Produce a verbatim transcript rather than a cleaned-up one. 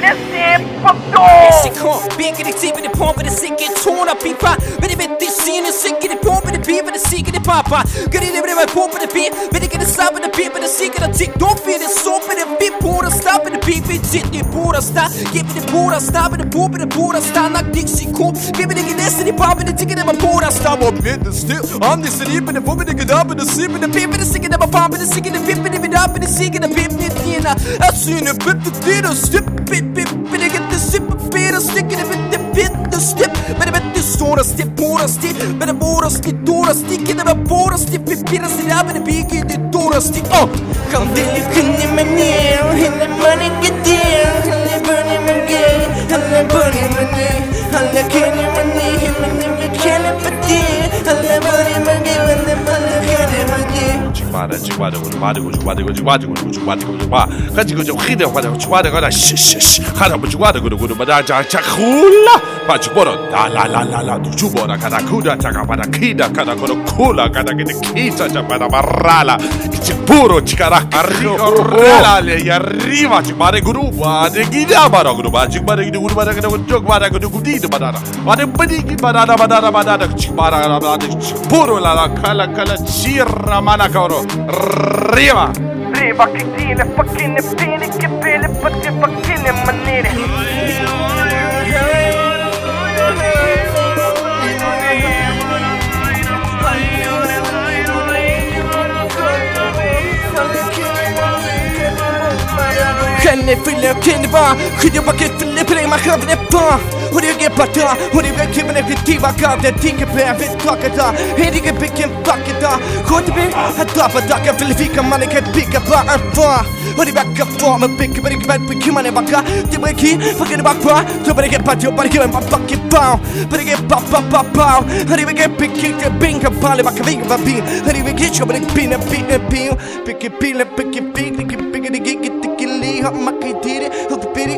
Kom, bækker det til, det pumper det sikke toner, pipa. Men det med det sine, sikke det pumper det pipa, det sikke det papa. Gør det det med pumper det pip, men det kan det slappe det pipa, det sikke der tik. Don't feel det sope, det pip, puder, stappe det pip, det tit, det puder, start. Giv det puder, stappe det puppe, det puder, start. Nok Dixie-ko, giv det ikke næste, det papa, det tikke, det var puder, stop. Og blind det stil, om det slippe, det fuppe, det kan op, det sippe, det pippe, det sikke, det var pumpe, det sikke, det pippe, det vidt op, det sikke, det pippe, det diner. At syne, pip, det dit, og stip, pip, pip, det kan det sippe, pip, og stikke det med det pip, det stip. Men det med det store stip, puder, stip, med det moder, stip, duder, stikke, det var puder, stip, pip, pip, det stip, med det pike, det duder, stip. Åh! Kom det lige kunne med ned, hele money get down, hele bunny med gay, hele bunny med ned, hele kende med ned, hele med kende på det, hele bunny med gay, hele bunny kende med det. Chimara, chimara, chimara, chimara, chimara, chimara, chimara. 가지고 좀 기대 가지고 좋아하는 거다 쉬쉬쉬 하라고 좋아하는 거로 그로 마다 자자쿨라 바주보러 라라라라라 주보라 가다 쿠다 자가 바다 키다 가다 거로 콜라 가다 기대 키자 자바다 마라라 기치 puro 치가라 arriva e arriva ci mare guru de gida bara guru ba ci mare guru bara guru jog bara guru gudi bara mare badi bara bara bara ci bara puro la la kala kala cirra mana coro arriva Riva che tiene fucking pene che pele perché fucking maniere Känner fyller känner bara skydda paket fyller prima kravne bara och det är bara och det är kimmen effektiva gav det tänker på jag vet tacka da hediga picken packa da gott be att ta på dacka fyller fika man kan picka bara bara och det backa för med picka med med picka man backa det blir key fucking back på så blir det bara bara kimmen bara backa på blir det pa pa pa pa och det blir picka binka pale backa vinga va bin och det blir kitchen blir pinna pinna pin picka pilla picka picka picka picka Hop makitiri, hop piri